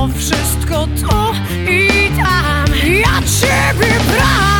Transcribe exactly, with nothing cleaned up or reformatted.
to wszystko tu i tam. Ja ciebie brałem.